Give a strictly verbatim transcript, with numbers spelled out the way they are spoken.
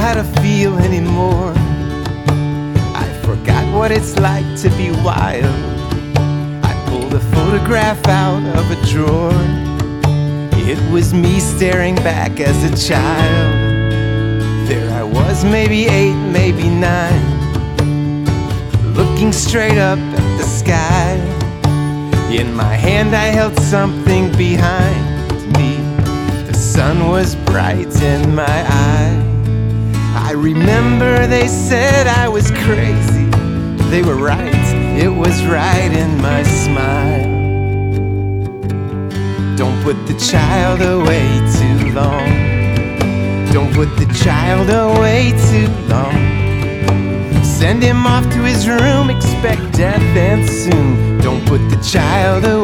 how to feel anymore. I forgot what it's like to be wild. I pulled a photograph out of a drawer. It was me staring back as a child. There I was, maybe eight, maybe nine, looking straight up at the sky. In my hand I held something behind me. The sun was bright in my eye. I remember they said I was crazy. They were right, it was right in my smile. Don't put the child away too long. Don't put the child away too long. Send him off to his room, expect death and soon. Don't put the child away